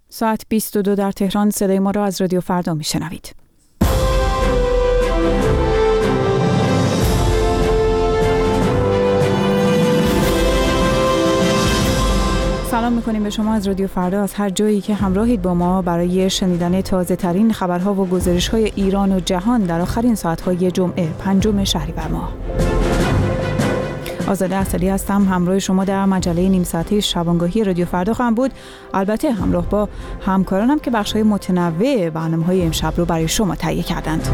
ساعت 22 در تهران. صدای ما را از رادیو فردا میشنوید. سلام میکنیم به شما از رادیو فردا، از هر جایی که همراهید با ما برای شنیدن تازه ترین خبرها و گزارش های ایران و جهان در آخرین ساعتهای جمعه 5 شهریور ماه. آزاده اصلی هستم، همراه شما در مجله نیم ساعته شبانگاهی رادیو فردا خواهم بود. البته همراه با همکارانم که بخش‌های متنوع برنامه‌های امشب رو برای شما تهیه کردند.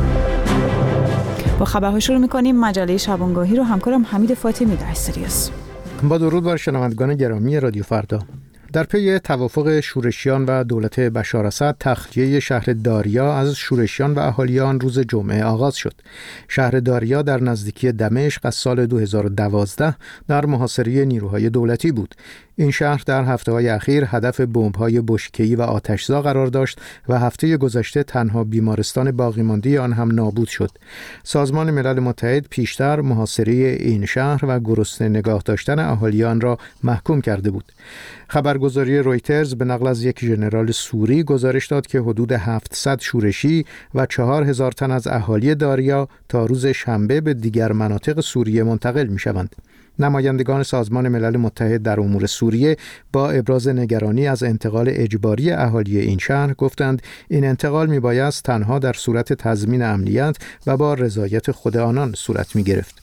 با خبرها شروع می‌کنیم. مجله شبانگاهی رو همکارم حمید فاطمی در استودیو است. با درود بر شنوندگان گرامی رادیو فردا. در پی توافق شورشیان و دولت بشار اسد، تخلیه شهر داریا از شورشیان و اهالیان روز جمعه آغاز شد. شهر داریا در نزدیکی دمشق از سال 2012 در محاصره نیروهای دولتی بود. این شهر در هفته‌های اخیر هدف بمب‌های بشکه‌ای و آتش‌زا قرار داشت و هفته گذشته تنها بیمارستان باقی‌مانده آن هم نابود شد. سازمان ملل متحد پیشتر محاصره این شهر و گرسنه نگاه داشتن اهالیان را محکوم کرده بود. خبرگزاری رویترز به نقل از یک ژنرال سوری گزارش داد که حدود 700 شورشی و 4000 تن از اهالی داریا تا روز شنبه به دیگر مناطق سوریه منتقل می‌شوند. نمایندگان سازمان ملل متحد در امور سوریه با ابراز نگرانی از انتقال اجباری اهالی این شهر گفتند این انتقال میبایست تنها در صورت تضمین امنیت و با رضایت خود آنان صورت میگرفت.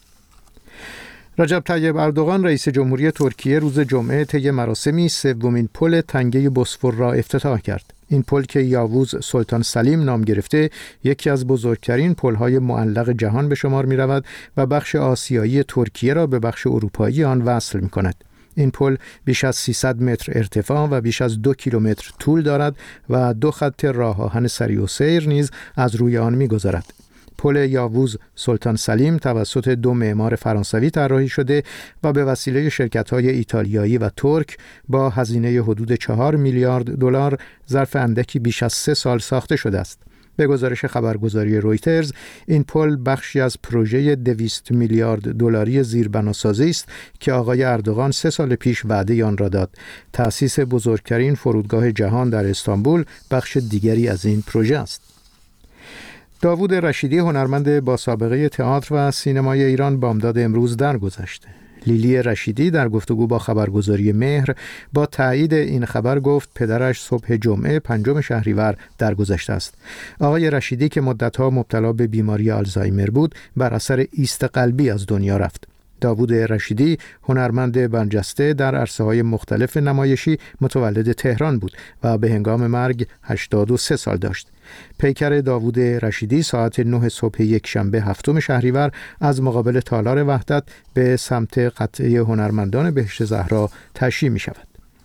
رجب طیب اردوغان رئیس جمهوری ترکیه روز جمعه طی مراسمی سومین پل تنگه بوسفور را افتتاح کرد. این پل که یاووز سلطان سلیم نام گرفته، یکی از بزرگترین پل‌های معلق جهان به شمار می‌رود و بخش آسیایی ترکیه را به بخش اروپایی آن وصل می‌کند. این پل بیش از 300 متر ارتفاع و بیش از 2 کیلومتر طول دارد و 2 خط راه آهن سریع السیر نیز از روی آن می‌گذرد. پل یاووز سلطان سلیم توسط 2 معمار فرانسوی طراحی شده و به وسیله شرکت‌های ایتالیایی و ترک با هزینه حدود 4 میلیارد دلار ظرف اندکی بیش از 3 سال ساخته شده است. به گزارش خبرگزاری رویترز، این پل بخشی از پروژه 200 میلیارد دلاری زیربناسازی است که آقای اردوغان 3 سال پیش وعده آن را داد. تأسیس بزرگترین فرودگاه جهان در استانبول بخش دیگری از این پروژه است. داوود رشیدی، هنرمند با سابقه تئاتر و سینمای ایران، بامداد امروز درگذشت. لیلی رشیدی در گفتگو با خبرگزاری مهر با تایید این خبر گفت پدرش صبح جمعه 5 شهریور درگذشته است. آقای رشیدی که مدت‌ها مبتلا به بیماری آلزایمر بود، بر اثر ایست قلبی از دنیا رفت. داوود رشیدی هنرمند برجسته در عرصه‌های مختلف نمایشی متولد تهران بود و به هنگام مرگ 83 سال داشت. پیکر داوود رشیدی ساعت 9 صبح یک شنبه 7 شهریور از مقابل تالار وحدت به سمت قطعه هنرمندان بهشت زهرا تشییع می شود.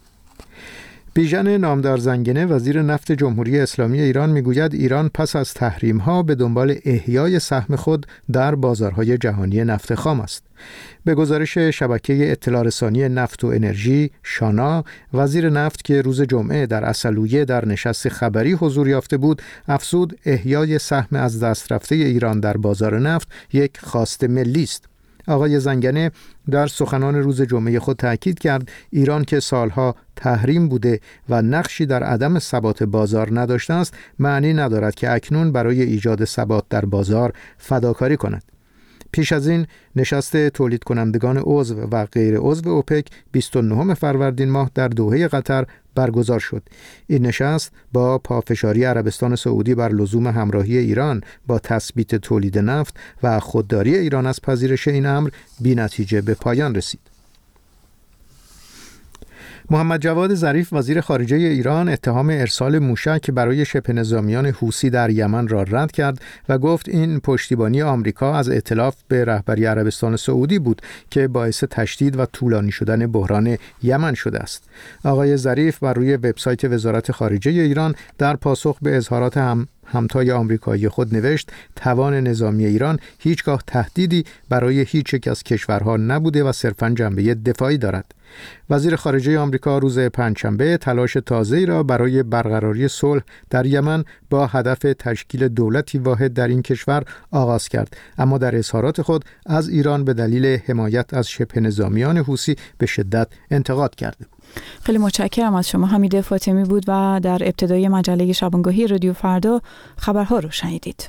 بیژن نامدار زنگنه، وزیر نفت جمهوری اسلامی ایران، میگوید ایران پس از تحریم‌ها به دنبال احیای سهم خود در بازارهای جهانی نفت خام است. به گزارش شبکه اطلاع رسانی نفت و انرژی شانا، وزیر نفت که روز جمعه در عسلویه در نشست خبری حضور یافته بود، افزود احیای سهم از دست رفته ایران در بازار نفت یک خواست ملی است. آقای زنگنه در سخنان روز جمعه خود تأکید کرد ایران که سالها تحریم بوده و نقشی در عدم ثبات بازار نداشته است، معنی ندارد که اکنون برای ایجاد ثبات در بازار فداکاری کند. پیش از این نشست تولید کنندگان عضو و غیر عضو اوپک 29 فروردین ماه در دوحه قطر برگزار شد. این نشست با پافشاری عربستان سعودی بر لزوم همراهی ایران با تثبیت تولید نفت و خودداری ایران از پذیرش این امر بی نتیجه به پایان رسید. محمد جواد ظریف، وزیر خارجه ایران، اتهام ارسال موشک برای شبه نظامیان حوثی در یمن را رد کرد و گفت این پشتیبانی آمریکا از ائتلاف به رهبری عربستان سعودی بود که باعث تشدید و طولانی شدن بحران یمن شده است. آقای ظریف بر روی وبسایت وزارت خارجه ایران در پاسخ به اظهارات همتای آمریکایی خود نوشت توان نظامی ایران هیچگاه تهدیدی برای هیچ یک از کشورها نبوده و صرفاً جنبه دفاعی دارد. وزیر خارجه آمریکا روز پنجشنبه تلاش تازه‌ای را برای برقراری صلح در یمن با هدف تشکیل دولتی واحد در این کشور آغاز کرد، اما در اظهارات خود از ایران به دلیل حمایت از شبه نظامیان حوثی به شدت انتقاد کرد. خیلی متشکرم از شما. حمید فاطمی بود و در ابتدای مجله شبانگاهی رادیو فردا خبرها رو شنیدید.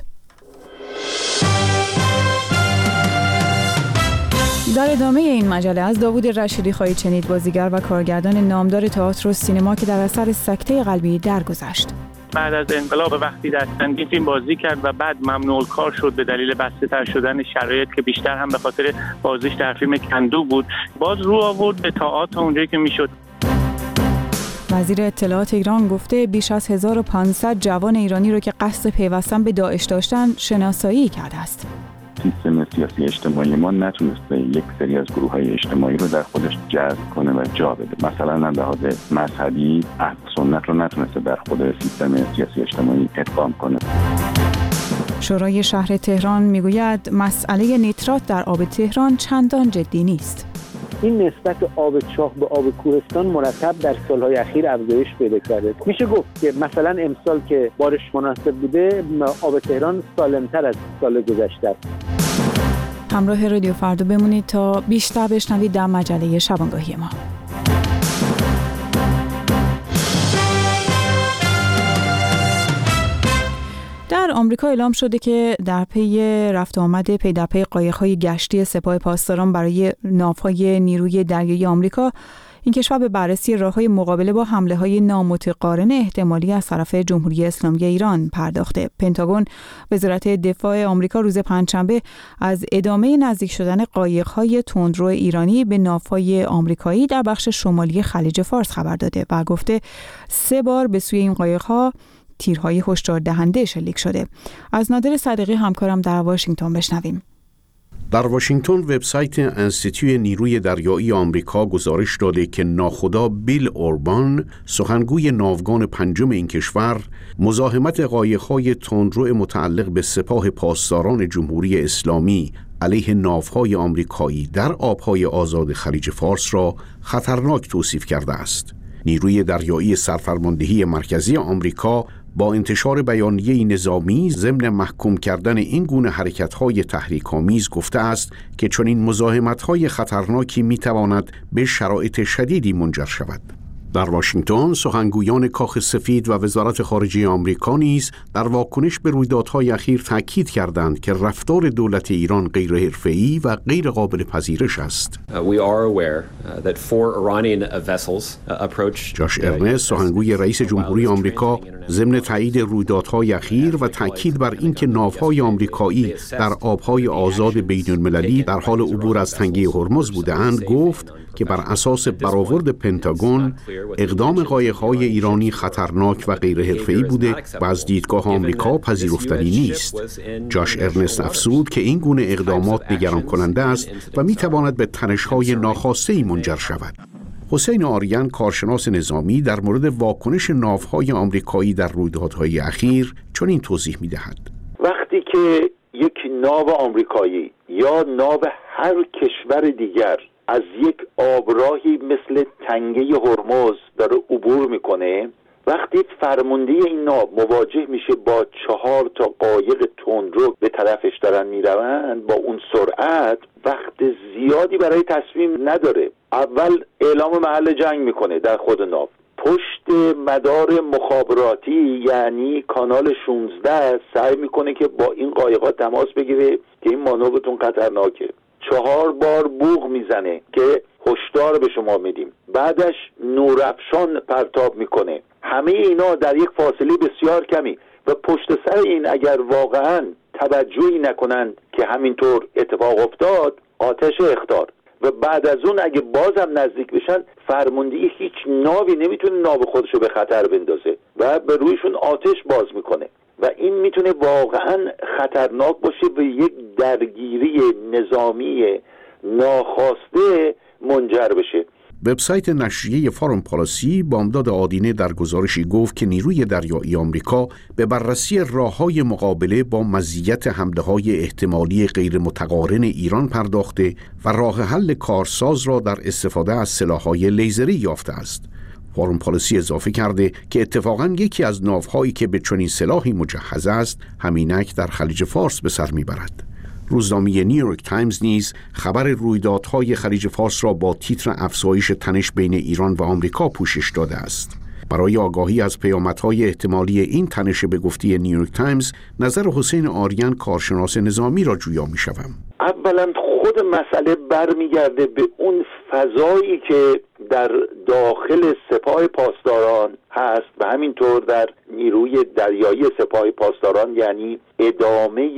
در ادامه این مجله از داوود رشیدی خواهید شنید، بازیگر و کارگردان نامدار تئاتر و سینما که در اثر سکته قلبی درگذشت. بعد از انقلاب وقتی در چندین فیلم بازی کرد و بعد ممنوع کار شد به دلیل بسته‌تر شدن شرایط که بیشتر هم به خاطر بازیش در فیلم کندو بود، باز رو آورد به تئاتر اونجایی که میشد. وزیر اطلاعات ایران گفته بیش از 1500 جوان ایرانی رو که قصد پیوستن به داعش داشتن شناسایی کرده است. سیستم سیاسی اجتماعی ما نتونسته یک سری از گروه‌های اجتماعی رو در خودش جذب کنه و جا بده. مثلا از لحاظ مذهبی اهل سنت رو نتونسته در خود سیستم سیاسی اجتماعی ادغام کنه. شورای شهر تهران میگوید مسئله نیترات در آب تهران چندان جدی نیست. این نسبت آب چاه به آب کوهستان مرتب در سالهای اخیر افزایش پیدا کرده. میشه گفت که مثلا امسال که بارش مناسب بوده، آب تهران سالمتر از سال گذشته است. همراه رادیو فردا بمونید تا بیشتر بشنوید در مجله شبانگاهی ما. در آمریکا اعلام شده که در پی رفت و آمد پی در پی قایق‌های گشتی سپاه پاسداران برای ناوهای نیروی دریایی آمریکا، این کشور به بررسی راه‌های مقابله با حمله‌های نامتقارن احتمالی از طرف جمهوری اسلامی ایران پرداخته. پنتاگون، وزارت دفاع آمریکا روز پنجشنبه از ادامه نزدیک شدن قایق‌های تندرو ایرانی به ناوهای آمریکایی در بخش شمالی خلیج فارس خبر داده و گفته 3 بار به سوی این قایق‌ها تیرهای هشدار دهنده شلیک شده. از نادر صدیقی همکارم در واشنگتن بشنویم. در واشنگتن وبسایت انستیتوی نیروی دریایی آمریکا گزارش داده که ناخدا بیل اوربان، سخنگوی ناوگان پنجم این کشور، مزاحمت قایق‌های تندرو متعلق به سپاه پاسداران جمهوری اسلامی علیه ناوهای آمریکایی در آبهای آزاد خلیج فارس را خطرناک توصیف کرده است. نیروی دریایی سرفرماندهی مرکزی آمریکا با انتشار بیانیه نظامی ضمن محکوم کردن این گونه حرکت‌های تحریک‌آمیز گفته است که چنین مزاحمت‌های خطرناکی می‌تواند به شرایط شدیدی منجر شود. در واشنگتن سخنگویان کاخ سفید و وزارت خارجه آمریکا نیز در واکنش به رویدادهای اخیر تاکید کردند که رفتار دولت ایران غیر حرفه‌ای و غیر قابل پذیرش است. جاش ارنست، سخنگوی رئیس جمهوری آمریکا، ضمن تایید رویدادهای اخیر و تاکید بر اینکه ناوهای آمریکایی در آبهای آزاد بین‌المللی در حال عبور از تنگه هرمز بودند، گفت که بر اساس برآورد پنتاگون اقدام قایق‌های ایرانی خطرناک و غیر حرفه‌ای بوده و از دیدگاه آمریکا پذیرفتنی نیست. جاش ارنست افزود که این گونه اقدامات نگران کننده است و می‌تواند به تنش‌های ناخواسته منجر شود. حسین آریان، کارشناس نظامی، در مورد واکنش ناوهای آمریکایی در رویدادهای اخیر چنین توضیح می‌دهد. وقتی که یک ناو آمریکایی یا ناو هر کشور دیگر از یک آبراهی مثل تنگه هرمز داره عبور میکنه، وقتی فرمانده این ناو مواجه میشه با 4 تا قایق تندرو به طرفش دارن میروند با اون سرعت، وقت زیادی برای تصمیم نداره. اول اعلام محل جنگ میکنه در خود ناو، پشت مدار مخابراتی یعنی کانال 16 سعی میکنه که با این قایقات تماس بگیره که این مانورتون خطرناکه. 4 بار بوق میزنه که هشدار به شما میدیم. بعدش نورافشان پرتاب میکنه. همه اینا در یک فاصله بسیار کمی و پشت سر این اگر واقعا توجهی نکنند که همینطور اتفاق افتاد، آتش اخطار. و بعد از اون اگه بازم نزدیک بشن، فرماندهی هیچ ناوی نمیتونه ناو خودشو به خطر بندازه و به رویشون آتش باز میکنه و این میتونه واقعا خطرناک باشه و یک درگیری نظامی ناخواسته منجر بشه. وبسایت نشریه فارن پالیسی بامداد آدینه در گزارشی گفت که نیروی دریایی آمریکا به بررسی راه‌های مقابله با مزیت حمله‌های احتمالی غیر متقارن ایران پرداخته و راه حل کارساز را در استفاده از سلاح‌های لیزری یافته است. فارن پالیسی اضافه کرده که اتفاقاً یکی از ناوهایی که به چنین سلاحی مجهز است همینک در خلیج فارس به سر میبرد. روزنامه نیویورک تایمز نیز خبر رویدادهای خلیج فارس را با تیتر افزایش تنش بین ایران و آمریکا پوشش داده است. برای آگاهی از پیامدهای احتمالی این تنش به گفته نیویورک تایمز، نظر حسین آریان کارشناس نظامی را جویا می‌شوم. اولا خود مسئله برمیگرده به اون فضایی که در داخل سپاه پاسداران هست و همینطور در نیروی دریایی سپاه پاسداران، یعنی ادامه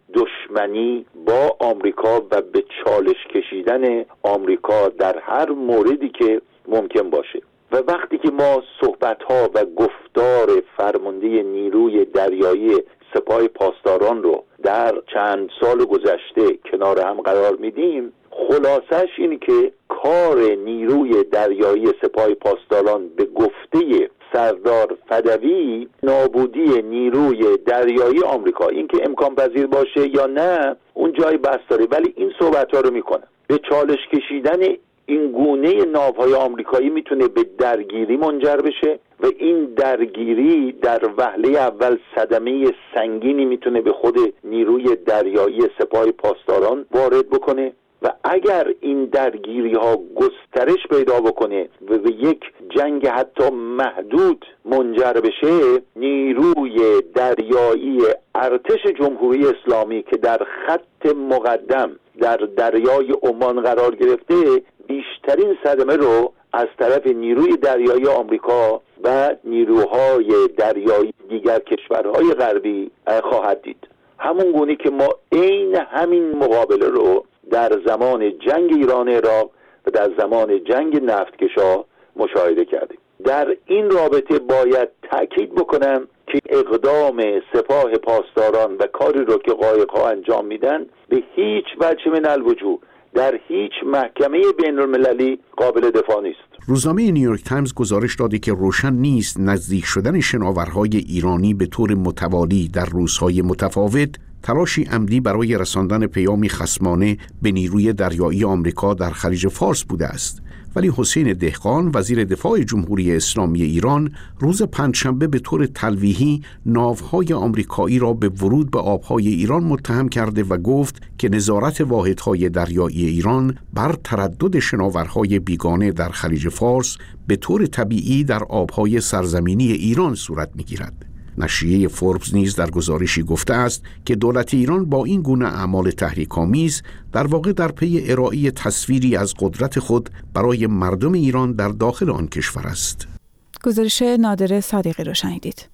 دشمنی با آمریکا و به چالش کشیدن آمریکا در هر موردی که ممکن باشه. و وقتی که ما صحبت‌ها و گفتار فرمانده نیروی دریایی سپاه پاسداران رو در چند سال گذشته کنار هم قرار میدیم، خلاصش اینه که کار نیروی دریایی سپاه پاسداران به گفته سردار فدوی نابودی نیروی دریایی آمریکا، این که امکان پذیر باشه یا نه اون جای بحث داره، ولی این صحبت‌ها رو میکنه. به چالش کشیدن این گونه ناوهای آمریکایی میتونه به درگیری منجر بشه و این درگیری در وهله اول صدمه سنگینی میتونه به خود نیروی دریایی سپاه پاسداران وارد بکنه و اگر این درگیری ها گسترش پیدا بکنه و به یک جنگ حتی محدود منجر بشه، نیروی دریایی ارتش جمهوری اسلامی که در خط مقدم در دریای عمان قرار گرفته، بیشترین صدمه رو از طرف نیروی دریایی آمریکا و نیروهای دریایی دیگر کشورهای غربی خواهد دید. همون گونه که ما عین همین مقابله رو در زمان جنگ ایران عراق و در زمان جنگ نفتکشا مشاهده کردیم. در این رابطه باید تأکید بکنم که اقدام سپاه پاسداران و کاری رو که قایق‌ها انجام میدن به هیچ وجه من الوجوه در هیچ محکمه بین المللی قابل دفاع نیست. روزنامه نیویورک تایمز گزارش داده که روشن نیست نزدیک شدن شناورهای ایرانی به طور متوالی در روزهای متفاوت تلاشی عمدی برای رساندن پیامی خصمانه به نیروی دریایی آمریکا در خلیج فارس بوده است. ولی حسین دهقان وزیر دفاع جمهوری اسلامی ایران روز پنجشنبه به طور تلویحی ناوهای آمریکایی را به ورود به آبهای ایران متهم کرده و گفت که نظارت واحدهای دریایی ایران بر تردد شناورهای بیگانه در خلیج فارس به طور طبیعی در آبهای سرزمینی ایران صورت می‌گیرد. نشریه فوربس نیز در گزارشی گفته است که دولت ایران با این گونه اعمال تحریک‌آمیز در واقع در پی ارائه تصویری از قدرت خود برای مردم ایران در داخل آن کشور است. گزارش نادر صادقی را شنیدید.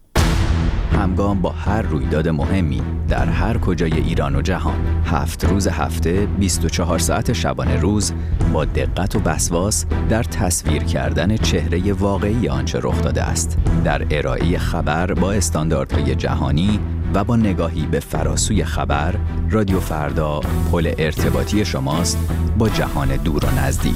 همگام با هر رویداد مهمی در هر کجای ایران و جهان، 7 روز هفته 24 ساعت شبانه روز با دقت و وسواس در تصویر کردن چهره واقعی آنچه رخ داده است، در ارائه خبر با استانداردهای جهانی و با نگاهی به فراسوی خبر، رادیو فردا پل ارتباطی شماست با جهان دور و نزدیک.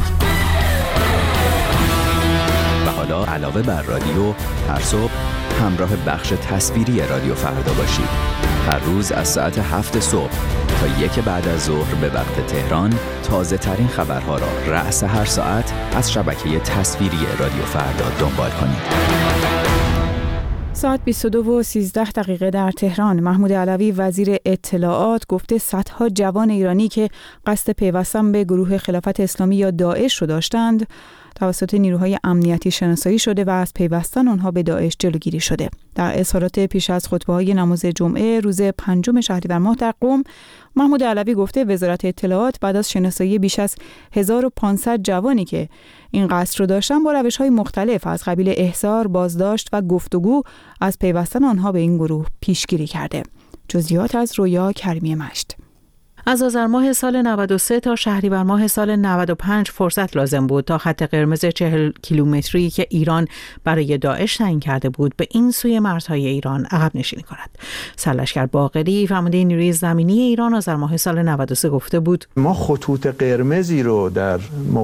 و حالا علاوه بر رادیو، هر صبح همراه بخش تصویری رادیو فردا باشید. هر روز از ساعت 7 صبح تا 1 بعد از ظهر به وقت تهران تازه ترین خبرها را رأس هر ساعت از شبکه تصویری رادیو فردا دنبال کنید. ساعت 22:13 در تهران. محمود علوی وزیر اطلاعات گفته صدها جوان ایرانی که قصد پیوستن به گروه خلافت اسلامی یا داعش رو داشتند توسط نیروهای امنیتی شناسایی شده و از پیوستن آنها به داعش جلوگیری شده. در اظهارات پیش از خطبه‌های نماز جمعه روز 5 شهریور ماه در قم، محمود علوی گفته وزارت اطلاعات بعد از شناسایی بیش از 1500 جوانی که این قصد رو داشتن با روش‌های مختلف از قبیل احضار، بازداشت و گفتگو از پیوستن آنها به این گروه پیشگیری کرده. جزئیات از رویا کریمی مشت. از آذر ماه سال 93 تا شهریور ماه سال 95 فرصت لازم بود تا خط قرمز 40 کیلومتری که ایران برای داعش تعیین کرده بود به این سوی مرزهای ایران عقب نشینی کند. سرلشکر باقری فرمانده نیروی زمینی ایران آذر ماه سال 93 گفته بود: ما خطوط قرمزی رو در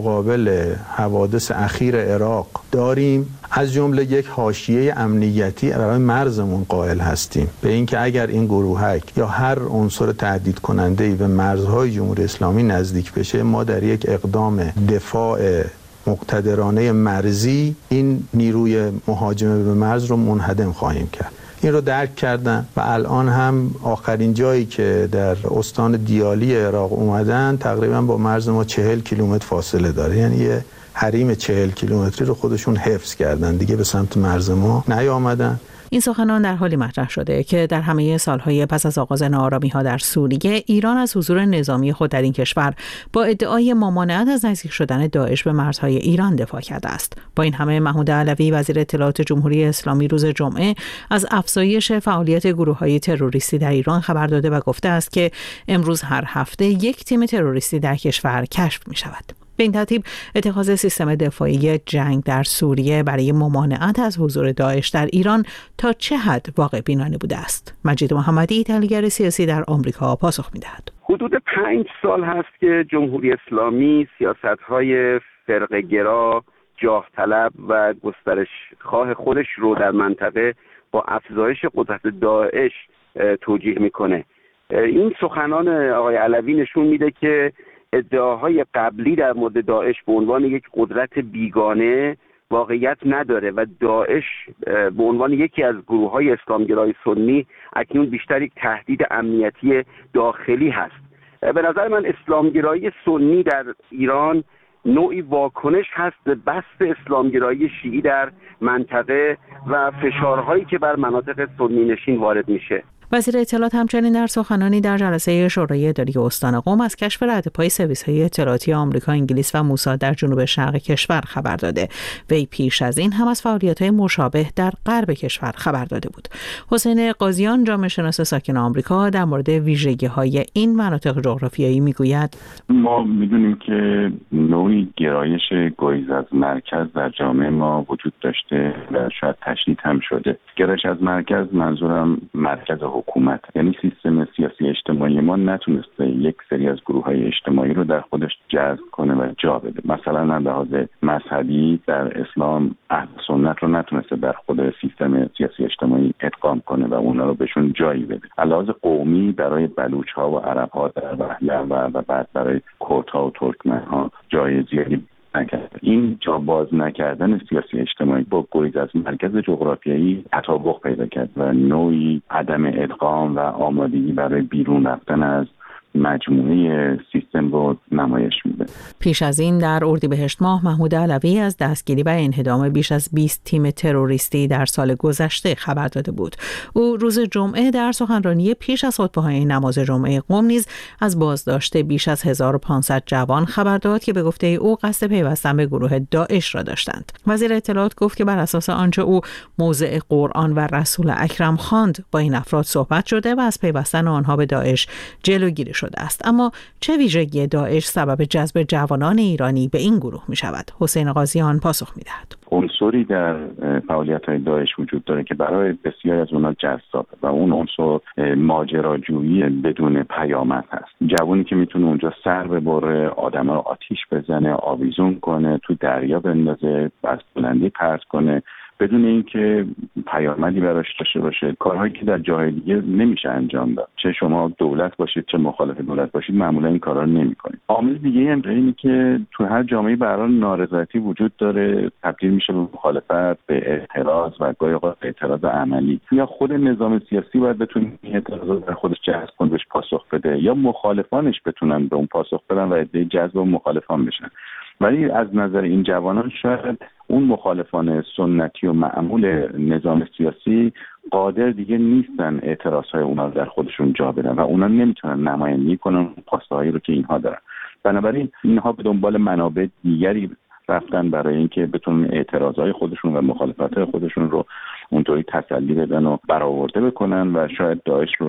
مقابل حوادث اخیر عراق داریم، از جمله یک حاشیه امنیتی برای مرزمون قائل هستیم به اینکه اگر این گروهک یا هر عنصر تهدید کننده‌ای به مرزهای جمهوری اسلامی نزدیک بشه، ما در یک اقدام دفاع مقتدرانه مرزی این نیروی مهاجمه به مرز رو منهدم خواهیم کرد. این رو درک کردن و الان هم آخرین جایی که در استان دیالی عراق اومدن تقریبا با مرز ما 40 کیلومتر فاصله داره، یعنی یه حریم 40 کیلومتری رو خودشون حفظ کردن، دیگه به سمت مرز ما نیامدن. این سخنان در حالی مطرح شده که در همه سالهای پس از آغاز ناآرامی‌ها در سوریه، ایران از حضور نظامی خود در این کشور با ادعای ممانعت از نزدیک شدن داعش به مرزهای ایران دفاع کرده است. با این همه محمود علوی وزیر اطلاعات جمهوری اسلامی روز جمعه از افزایش فعالیت گروه‌های تروریستی در ایران خبر داده و گفته است که امروز هر هفته یک تیم تروریستی در کشور کشف می‌شود. به این ترتیب اتخاذ سیستم دفاعی جنگ در سوریه برای ممانعت از حضور داعش در ایران تا چه حد واقع بینانه بوده است؟ مجید محمدی، تحلیلگر سیاسی در آمریکا، پاسخ می‌دهد. حدود 5 سال هست که جمهوری اسلامی سیاست‌های فرقه‌گرا، جاه طلب و گسترش خواه خودش رو در منطقه با افزایش قدرت داعش توجیه می‌کنه. این سخنان آقای علوی نشون میده که ادعاهای قبلی در مورد داعش به عنوان یک قدرت بیگانه واقعیت نداره و داعش به عنوان یکی از گروه‌های اسلامگرای سنی اکنون بیشتر یک تهدید امنیتی داخلی هست. به نظر من اسلامگرایی سنی در ایران نوعی واکنش هست به بسط اسلامگرایی شیعی در منطقه و فشارهایی که بر مناطق سنی نشین وارد میشه. وزیر اطلاعات همچنین در سخنانی در جلسه شورای اداری استان قم از کشف ردپای سرویس‌های اطلاعاتی آمریکا، انگلیس و موساد در جنوب شرق کشور خبر داده. وی پیش از این هم از فعالیت‌های مشابه در غرب کشور خبر داده بود. حسین قاضیان، جامعه شناس ساکن آمریکا، در مورد ویژگی‌های این مناطق جغرافیایی میگوید: ما می‌دونیم که نوعی گرایش گریز از مرکز در جامعه ما وجود داشته و شاید تشدید هم شده. گرایش از مرکز، منظورم مرکز حکومت، یعنی سیستم سیاسی اجتماعی ما نتونسته یک سری از گروه‌های اجتماعی رو در خودش جذب کنه و جا بده. مثلا در لحاظ مذهبی در اسلام اهل سنت رو نتونسته در خود سیستم سیاسی اجتماعی ادغام کنه و اونا رو بهشون جایی بده. از لحاظ قومی برای بلوچ‌ها و عرب‌ها در وهله و بعد برای کردها و ترکمن‌ها جای زیادی نکرد. این جا باز نکردن سیاسی اجتماعی با گریز از مرکز جغرافیایی تطابق پیدا کرد و نوعی عدم ادغام و آمادگی برای بیرون رفتن از مجموعه سیستم رو نمایش میده. پیش از این در اردیبهشت ماه محمود علوی از دستگیری و انهدام بیش از 20 تیم تروریستی در سال گذشته خبر داده بود. او روز جمعه در سخنرانی پیش از خطبه‌های نماز جمعه قم نیز از بازداشت بیش از 1500 جوان خبر داد که به گفته او قصد پیوستن به گروه داعش را داشتند. وزیر اطلاعات گفت که بر اساس آنچه او موضع قرآن و رسول اکرم خواند با این افراد صحبت شده و از پیوستن آنها به داعش جلوگیری شده است. اما چه ویژگی داعش سبب جذب جوانان ایرانی به این گروه می شود؟ حسین قاضیان پاسخ می دهد. عنصری در فعالیت‌های داعش وجود داره که برای بسیاری از اونها جذابه و اون عنصر ماجراجویی بدون پیامد هست. جوانی که میتونه اونجا سر ببره، آدم‌ها رو آتیش بزنه، آویزون کنه، تو دریا بندازه، از بلندی پرت کنه بدون اینکه پیامدی براش داشته باشه. کارهایی که در جای دیگه نمیشه انجام داد. چه شما دولت باشید چه مخالف دولت باشید معمولا این کارا رو نمی‌کنید. عامل دیگه هم اینه که تو هر جامعه به هر حال نارضایتی وجود داره، تبدیل میشه به مخالفت، به اعتراض و گاهی اوقات اعتراض عملی. یا خود نظام سیاسی باید بتونه این اعتراضات در خودش جذب کنه، بهش پاسخ بده، یا مخالفانش بتونن به اون پاسخ بدن و عده جذب و مخالفان بشن. ولی از نظر این جوانان شاید اون مخالفان سنتی و معمول نظام سیاسی قادر دیگه نیستن اعتراضهای اونا رو در خودشون جا بدن و اونا نمیتونن نمایندگی کنن خواسته‌هایی رو که اینها دارن. بنابراین اینها به دنبال منابع دیگری رفتن برای اینکه بتونن اعتراضهای خودشون و مخالفت‌های خودشون رو اونطوری تسلی بدن و برآورده بکنن و شاید داعش رو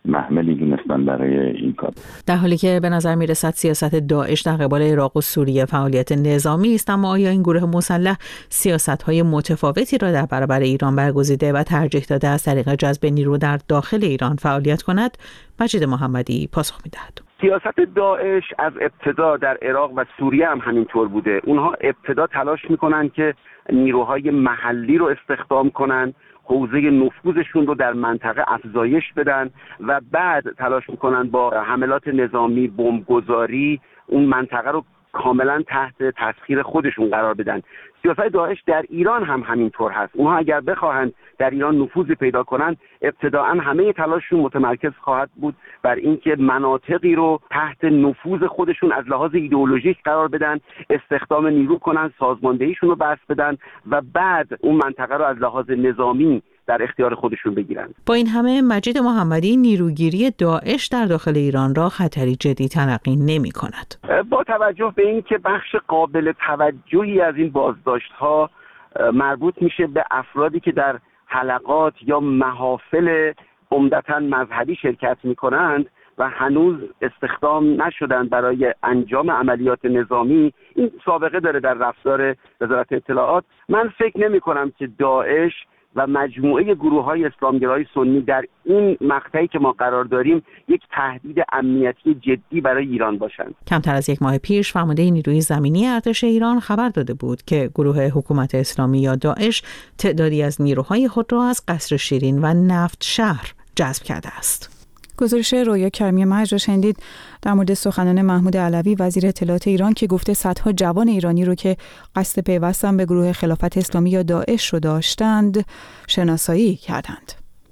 محملی دونستن برای این کار. در حالی که به نظر میرسد سیاست داعش در قبال عراق و سوریه فعالیت نظامی است، اما آیا این گروه مسلح سیاست‌های متفاوتی را در برابر ایران برگزیده و ترجیح داده از طریق جذب نیرو در داخل ایران فعالیت کند؟ مجید محمدی پاسخ می‌دهد. سیاست داعش از ابتدا در عراق و سوریه هم همینطور بوده. اونها ابتدا تلاش میکنن که نیروهای محلی رو استخدام کنن، حوزه نفوذشون رو در منطقه افزایش بدن و بعد تلاش میکنن با حملات نظامی، بمبگذاری اون منطقه رو کاملا تحت تسخیر خودشون قرار بدن. سیاست داعش در ایران هم همینطور هست. اونها اگر بخواهند در ایران نفوذ پیدا کنند، ابتداعا همه تلاششون متمرکز خواهد بود بر اینکه مناطقی رو تحت نفوذ خودشون از لحاظ ایدئولوژیک قرار بدن، استخدام نیرو کنن، سازماندهیشون رو بسط بدن و بعد اون منطقه رو از لحاظ نظامی در اختیار خودشون بگیرن. با این همه مجید محمدی نیروگیری داعش در داخل ایران را خطری جدی تلقی نمی کند. با توجه به اینکه بخش قابل توجهی از این بازداشت‌ها مربوط میشه به افرادی که در حلقات یا محافل عمدتاً مذهبی شرکت میکنند و هنوز استخدام نشدن برای انجام عملیات نظامی، این سابقه داره در رفتار وزارت اطلاعات. من فکر نمی کنم که داعش و مجموعه گروه‌های اسلامگرای سنی در این مقطعی که ما قرار داریم یک تهدید امنیتی جدی برای ایران باشند. کمتر از یک ماه پیش فرمانده نیروی زمینی ارتش ایران خبر داده بود که گروه حکومت اسلامی یا داعش تعدادی از نیروهای خود را از قصر شیرین و نفت شهر جذب کرده است. گزارش رویا کریمی مهج را شنیدید در مورد سخنان محمود علوی وزیر اطلاعات ایران که گفته صدها جوان ایرانی رو که قصد پیوستن به گروه خلافت اسلامی یا داعش رو داشتند شناسایی کردند.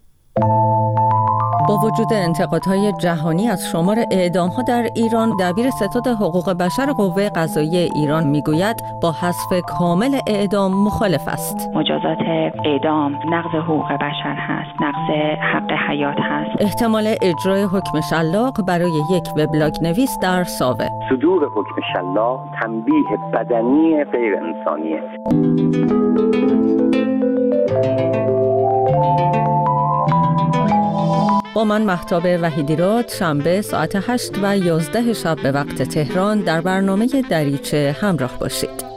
با وجود انتقادهای جهانی از شمار اعدام‌ها در ایران، دبیر ستاد حقوق بشر قوه قضاییه ایران میگوید با حذف کامل اعدام مخالف است. مجازات اعدام نقض حقوق بشر هست، نقض حق حیات هست. احتمال اجرای حکم شلاق برای یک وبلاگ نویس در ساوه. صدور حکم شلاق تنبیه بدنی غیر انسانیه. با من مهتاب وحیدیراد، شنبه ساعت 8 و 11 شب به وقت تهران در برنامه دریچه همراه باشید.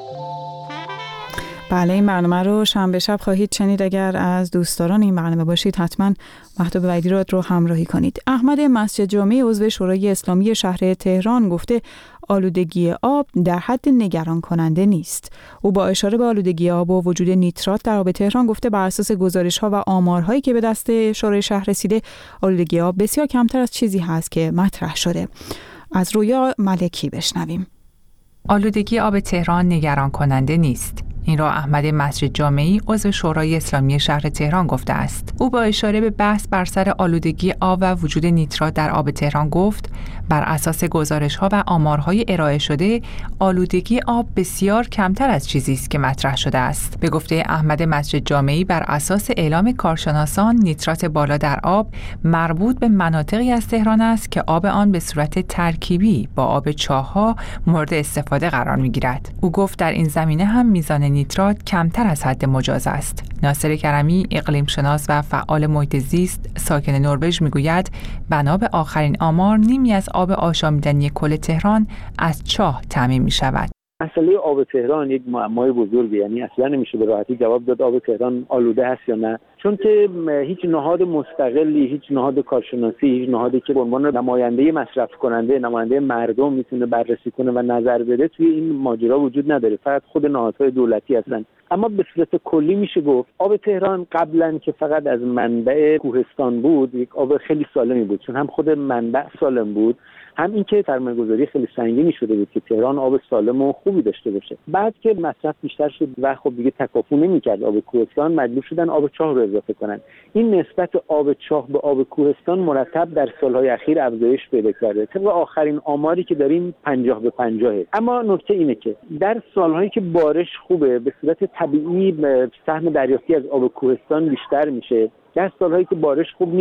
بله، این برنامه رو شنبه شب خواهید شنید. اگر از دوستداران این برنامه باشید حتما مهتاب وحیدیراد رو همراهی کنید. احمد مسجد جامع عضو شورای اسلامی شهر تهران گفته آلودگی آب در حد نگران کننده نیست. او با اشاره به آلودگی آب و وجود نیترات در آب تهران گفته بر اساس گزارش‌ها و آمارهایی که به دست شورای شهر رسیده آلودگی آب بسیار کمتر از چیزی هست که مطرح شده. از رویا ملکی بشنویم. آلودگی آب تهران نگران کننده نیست. این را احمد مسجد جامعی عضو شورای اسلامی شهر تهران گفته است. او با اشاره به بحث بر سر آلودگی آب و وجود نیترات در آب تهران گفت بر اساس گزارش‌ها و آمارهای ارائه شده آلودگی آب بسیار کمتر از چیزی است که مطرح شده است. به گفته احمد مسجد جامعی بر اساس اعلام کارشناسان نیترات بالا در آب مربوط به مناطقی از تهران است که آب آن به صورت ترکیبی با آب چاه‌ها مورد استفاده قرار می‌گیرد. او گفت در این زمینه هم میزان نیترات کمتر از حد مجاز است. ناصر کرمی اقلیم شناس و فعال محیط زیست ساکن نروژ میگوید بنا به آخرین آمار نیمی از آب آشامیدنی کل تهران از چاه تامین می شود. مسئله آب تهران یک معمای بزرگه، یعنی اصلا نمیشه به راحتی جواب داد آب تهران آلوده هست یا نه، چون که هیچ نهاد مستقلی، هیچ نهاد کارشناسی، هیچ نهادی که به عنوان نماینده مصرف کننده، نماینده مردم میتونه بررسی کنه و نظر بده توی این ماجرا وجود نداره. فقط خود نهادهای دولتی هستن. اما به صورت کلی میشه گفت آب تهران قبلا که فقط از منبع کوهستان بود یک آب خیلی سالمی بود، چون هم خود منبع سالم بود، هم این که سرمایه‌گذاری خیلی سنگینی شده بود که تهران آب سالم و خوبی داشته باشه. بعد که مصرف بیشتر شد و خب دیگه تکافؤ نمی‌کرد آب کوهستان، مجبور شدن آب چاه رو اضافه کنن. این نسبت آب چاه به آب کوهستان مرتب در سالهای اخیر افزایش پیدا کرده. طبق آخرین آماری که داریم 50-50. اما نکته اینه که در سالهایی که بارش خوبه به صورت طبیعی سهم دریافتی از آب کوهستان بیشتر میشه. در سالهایی که بارش خوب نیست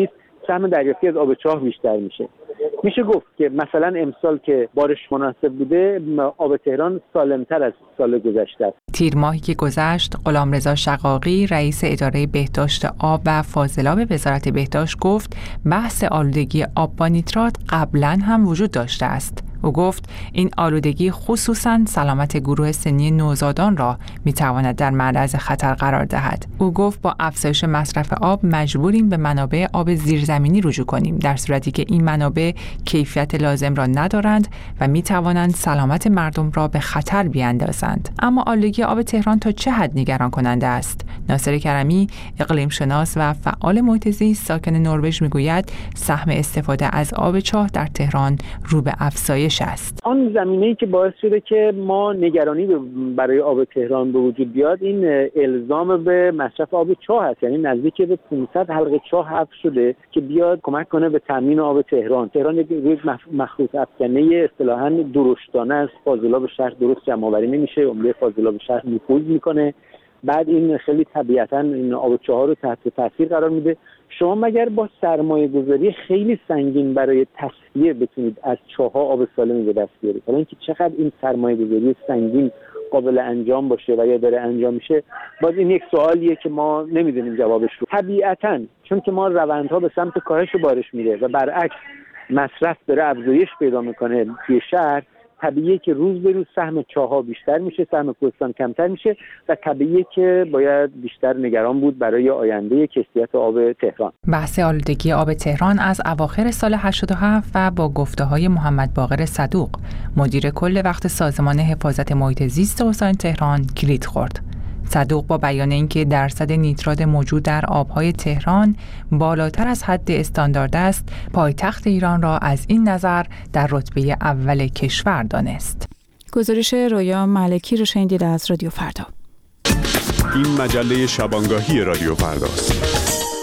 سهم دریافتی از آب چاه بیشتر میشه. میشه گفت که مثلا امسال که بارش مناسب بوده، آب تهران سالمتر از سال گذشته است. تیر ماهی که گذشت، غلامرضا شقاقی رئیس اداره بهداشت آب و فاضلاب وزارت بهداشت گفت بحث آلودگی آب با نیترات قبلا هم وجود داشته است. او گفت این آلودگی خصوصاً سلامت گروه سنی نوزادان را میتواند در معرض خطر قرار دهد. او گفت با افزایش مصرف آب مجبوریم به منابع آب زیرزمینی رجوع کنیم، در صورتی که این منابع کیفیت لازم را ندارند و میتوانند سلامت مردم را به خطر بیاندازند. اما آلودگی آب تهران تا چه حد نگران کننده است؟ ناصر کرمی، اقلیم شناس و فعال محیط زیست ساکن نروژ میگوید سهم استفاده از آب چاه در تهران رو به افزایش است. آن زمینه‌ای که باعث شده که ما نگرانی برای آب تهران به وجود بیاد، این الزام به مصرف آب چاه است. یعنی نزدیک به 500 حلقه چاه حفر شده که بیاد کمک کنه به تامین آب تهران. تهران یک روز مخروط افکنه اصطلاحاً درشتانه است. فاضلاب شهر درست جمع‌آوری نمیشه، عمده فاضلاب شهر نفوذ میکنه. بعد این خیلی طبیعتاً این آب چاه رو تحت تاثیر قرار میده. شما مگر با سرمایه گذاری خیلی سنگین برای تصفیه بتونید از چاه‌ها آب سالمی به دست بیارید؟ حالا اینکه چقدر این سرمایه گذاری سنگین قابل انجام باشه و یا داره انجام میشه، باز این یک سوالیه که ما نمیدونیم جوابش رو. طبیعتاً چون که ما روندها به سمت کاهش بارش میره و برعکس مصرف داره افزایش پیدا میکنه توی شهر، طبیعیه که روز به روز سهم چاه‌ها بیشتر میشه، سهم کوهستان کمتر میشه و طبیعیه که باید بیشتر نگران بود برای آینده کیفیت آب تهران. بحث آلودگی آب تهران از اواخر سال 87 و با گفته‌های محمد باقر صدوق، مدیر کل وقت سازمان حفاظت محیط زیست استان تهران کلید خورد. صدوق با بیان اینکه درصد نیترات موجود در آبهای تهران بالاتر از حد استاندارد است، پایتخت ایران را از این نظر در رتبه اول کشور دانست. گزارش رویا ملکی رو شنیدید از رادیو فردا. این مجله شبانگاهی رادیو فرداست.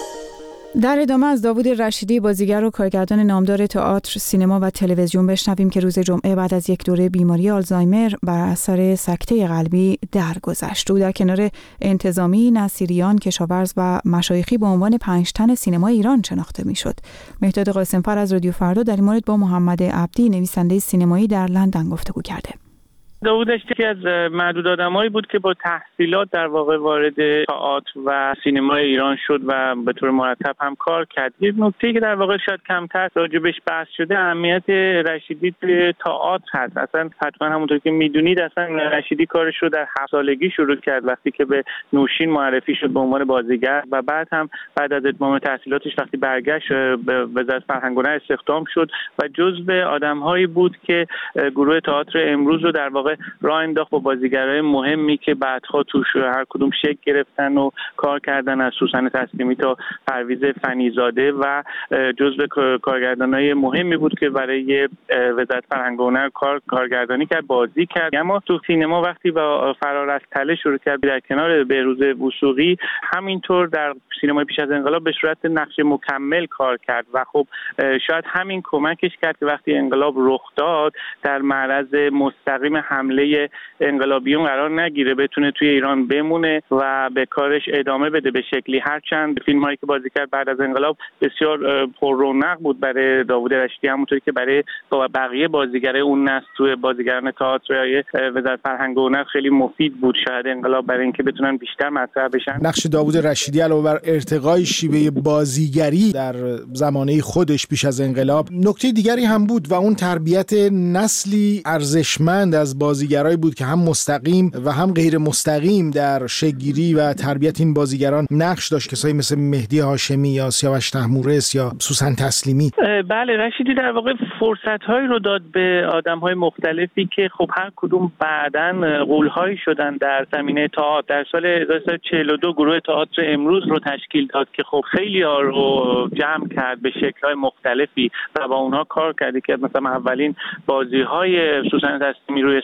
در ادامه از داوود رشیدی، بازیگر و کارگردان نامدار تئاتر، سینما و تلویزیون بشنویم که روز جمعه بعد از یک دوره بیماری آلزایمر بر اثر سکته قلبی درگذشت. او در کنار انتظامی، نصیریان، کشاورز و مشایخی به عنوان 5 تن سینما ایران شناخته میشد. مهداد قاسمفر از رادیو فردا در این مورد با محمد عبدی، نویسنده سینمایی در لندن گفتگو کرده. داوود یکی از معدود آدمایی بود که با تحصیلات در واقع وارد تئاتر و سینمای ایران شد و به طور مرتب هم کار کرد. یک نکته‌ای که در واقع شاید کمتر راجبش بحث شده، اهمیت رشیدی توی تئاتر هست. اصلا حتما همونطور که میدونید، اصلا رشیدی کارش رو در 7 سالگی شروع کرد وقتی که به نوشین معرفی شد به عنوان بازیگر و بعد هم بعد از اتمام تحصیلاتش وقتی برگشت به وزارت فرهنگ و هنر استخدام شد و جزو آدم‌هایی بود که گروه تئاتر امروز رو در واقع راه انداخت با بازیگرای مهمی که بعدها توش هر کدوم شکل گرفتن و کار کردن، از سوسن تسلیمی تا پرویز فنیزاده، و جزو کارگردانای مهمی بود که برای وزارت فرهنگ و هنر کارگردانی کرد، بازی کرد. اما تو سینما وقتی با فرار از تله شروع کرد در کنار بهروز وثوقی، همینطور در سینمای پیش از انقلاب به صورت نقش مکمل کار کرد و خب شاید همین کمکش کرد که وقتی انقلاب رخ داد در معرض مستقیم حمله انقلابیون قرار نگیره، بتونه توی ایران بمونه و به کارش ادامه بده به شکلی. هرچند فیلم‌هایی که بازی کرد بعد از انقلاب بسیار پر رونق بود برای داوود رشیدی، همونطوری که برای بقیه بازیگرای اون نسل توی بازیگران تئاتر وزارت فرهنگ و هنر خیلی مفید بود شاید انقلاب برای اینکه بتونن بیشتر مطرح بشن. نقش داوود رشیدی علاوه بر ارتقای شیوه بازیگری در زمانه خودش پیش از انقلاب، نکته دیگری هم بود و اون تربیت نسلی ارزشمند از بازیگرایی بود که هم مستقیم و هم غیر مستقیم در شکل‌گیری و تربیت این بازیگران نقش داشت، کسایی مثل مهدی هاشمی یا سیاوش طهمورث یا سوسن تسلیمی. بله، رشیدی در واقع فرصت‌هایی رو داد به آدم‌های مختلفی که خب هر کدوم بعداً غول‌هایی شدن در زمینه تئاتر. در سال 1942 گروه تئاتر امروز رو تشکیل داد که خب خیلی‌ها رو جمع کرد به شکل‌های مختلفی و با اونها کار کرد که مثلا اولین بازی‌های سوسن تسلیمی روی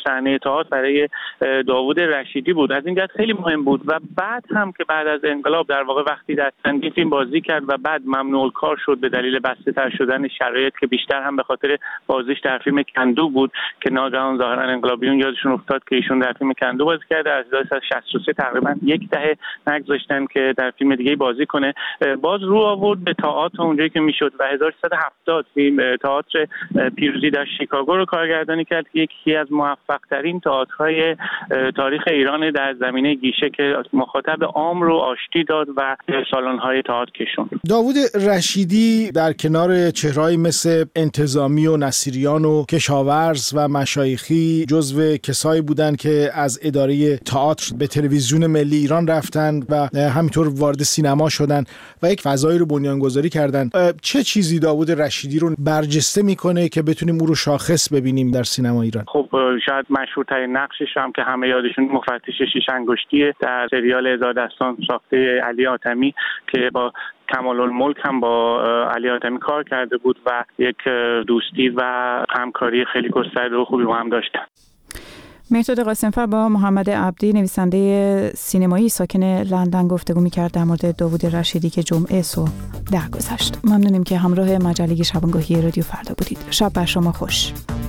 صحنه تئاتر برای داوود رشیدی بود. از این جهت خیلی مهم بود و بعد هم که بعد از انقلاب در واقع وقتی در چندین فیلم بازی کرد و بعد ممنوع الکار شد به دلیل بسته‌تر شدن شرایط که بیشتر هم به خاطر بازیش در فیلم کندو بود که ناگهان ظاهرا انقلابیون یادشون افتاد که ایشون در فیلم کندو بازی کرده. از 1963 تقریبا یک دهه نگذاشتن که در فیلم دیگه بازی کنه. باز رو آورد به تئاتر اونجایی که میشد و 1370 فیلم تئاتر پیروزی در شیکاگو رو کارگردانی کرد که یکی از موفق ترین تئاترهای تاریخ ایران در زمینه گیشه که مخاطب عام رو آشتی داد و سالن‌های تئاتر کشوند. داوود رشیدی در کنار چهرهایی مثل انتظامی و نصیریان و کشاورز و مشایخی جزو کسایی بودند که از اداره تئاتر به تلویزیون ملی ایران رفتند و همینطور وارد سینما شدند و یک فضایی رو بنیانگذاری کردند. چه چیزی داوود رشیدی رو برجسته میکنه که بتونیم او رو شاخص ببینیم در سینما ایران؟ خب شاید مشهورترین نقشش هم که همه یادشون مفتش شیش انگشتیه در سریال هزار دستان ساخته علی حاتمی که با کمال‌الملک هم با علی حاتمی کار کرده بود و یک دوستی و همکاری خیلی گسترده و خوبی با هم داشتن. مهرداد قاسم‌فر با محمد عبدی نویسنده سینمایی ساکن لندن گفتگو می‌کرد در مورد داوود رشیدی که جمعه صبح درگذشت. ممنونیم که همراه مجله شبانگاهی رادیو فردا بودید. شب بر شما خوش.